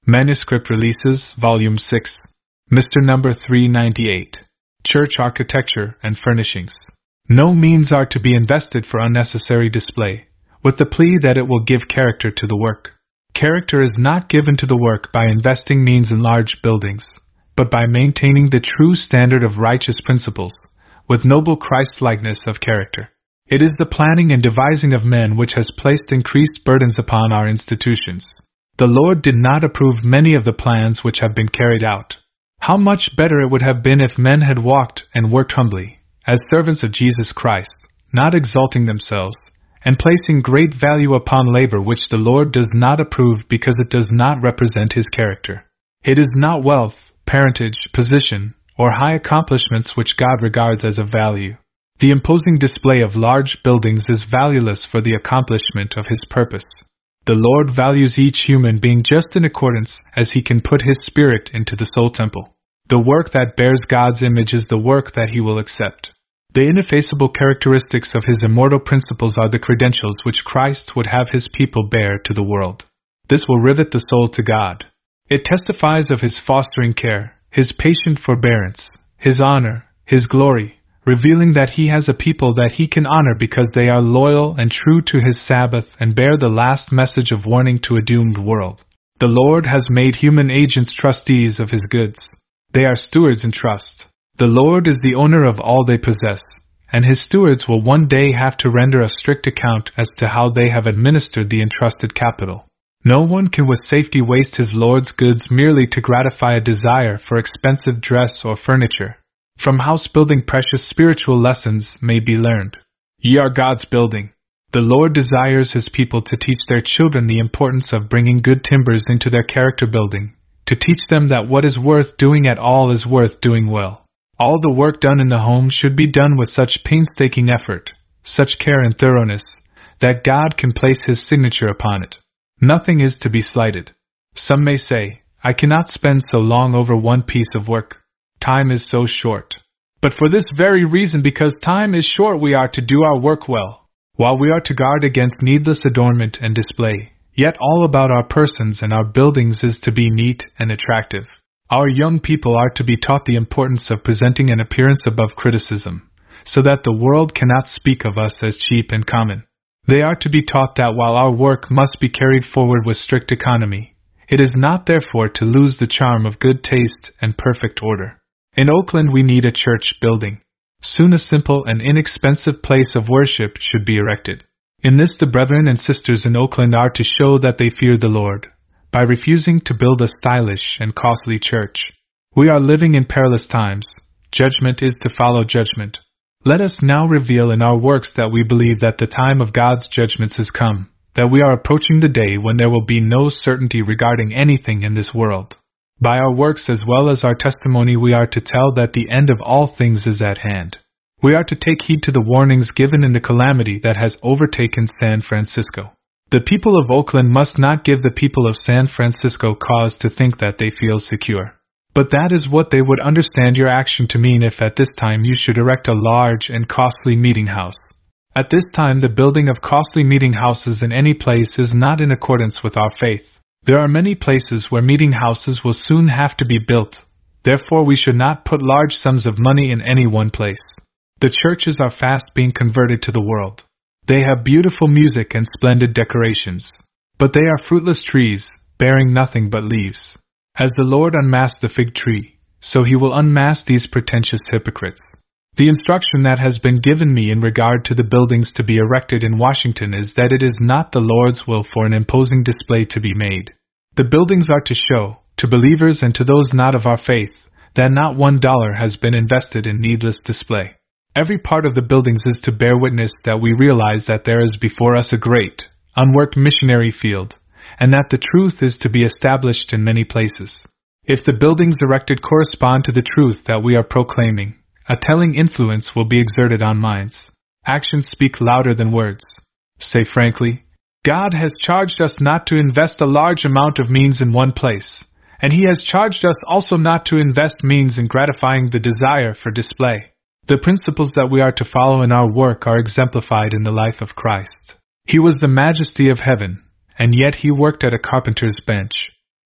Manuscript Releases, Volume 6. Mr. Number 398. Church Architecture and Furnishings. No means are to be invested for unnecessary display, with the plea that it will give character to the work. Character is not given to the work by investing means in large buildings, but by maintaining the true standard of righteous principles, with noble Christ-likeness of character. It is the planning and devising of men which has placed increased burdens upon our institutions. The Lord did not approve many of the plans which have been carried out. How much better it would have been if men had walked and worked humbly, as servants of Jesus Christ, not exalting themselves, and placing great value upon labor which the Lord does not approve because it does not represent His character. It is not wealth, parentage, position, or high accomplishments which God regards as of value. The imposing display of large buildings is valueless for the accomplishment of His purpose. The Lord values each human being just in accordance as He can put His Spirit into the soul temple. The work that bears God's image is the work that He will accept. The ineffaceable characteristics of His immortal principles are the credentials which Christ would have His people bear to the world. This will rivet the soul to God. It testifies of His fostering care, His patient forbearance, His honor, His glory, revealing that He has a people that He can honor because they are loyal and true to His Sabbath and bear the last message of warning to a doomed world. The Lord has made human agents trustees of His goods. They are stewards in trust. The Lord is the owner of all they possess, and His stewards will one day have to render a strict account as to how they have administered the entrusted capital. No one can with safety waste his Lord's goods merely to gratify a desire for expensive dress or furniture. From house building precious spiritual lessons may be learned. Ye are God's building. The Lord desires His people to teach their children the importance of bringing good timbers into their character building, to teach them that what is worth doing at all is worth doing well. All the work done in the home should be done with such painstaking effort, such care and thoroughness, that God can place His signature upon it. Nothing is to be slighted. Some may say, I cannot spend so long over one piece of work. Time is so short. But for this very reason, because time is short, we are to do our work well, while we are to guard against needless adornment and display. Yet all about our persons and our buildings is to be neat and attractive. Our young people are to be taught the importance of presenting an appearance above criticism, so that the world cannot speak of us as cheap and common. They are to be taught that while our work must be carried forward with strict economy, it is not therefore to lose the charm of good taste and perfect order. In Oakland we need a church building. Soon a simple and inexpensive place of worship should be erected. In this the brethren and sisters in Oakland are to show that they fear the Lord, by refusing to build a stylish and costly church. We are living in perilous times. Judgment is to follow judgment. Let us now reveal in our works that we believe that the time of God's judgments has come, that we are approaching the day when there will be no certainty regarding anything in this world. By our works as well as our testimony we are to tell that the end of all things is at hand. We are to take heed to the warnings given in the calamity that has overtaken San Francisco. The people of Oakland must not give the people of San Francisco cause to think that they feel secure. But that is what they would understand your action to mean if at this time you should erect a large and costly meeting house. At this time the building of costly meeting houses in any place is not in accordance with our faith. There are many places where meeting houses will soon have to be built. Therefore we should not put large sums of money in any one place. The churches are fast being converted to the world. They have beautiful music and splendid decorations. But they are fruitless trees, bearing nothing but leaves. As the Lord unmasked the fig tree, so He will unmask these pretentious hypocrites. The instruction that has been given me in regard to the buildings to be erected in Washington is that it is not the Lord's will for an imposing display to be made. The buildings are to show, to believers and to those not of our faith, that not $1 has been invested in needless display. Every part of the buildings is to bear witness that we realize that there is before us a great, unworked missionary field, and that the truth is to be established in many places. If the buildings erected correspond to the truth that we are proclaiming, a telling influence will be exerted on minds. Actions speak louder than words. Say frankly, God has charged us not to invest a large amount of means in one place, and He has charged us also not to invest means in gratifying the desire for display. The principles that we are to follow in our work are exemplified in the life of Christ. He was the majesty of heaven, and yet He worked at a carpenter's bench.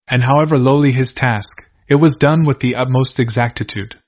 and however lowly his task, it was done with the utmost exactitude.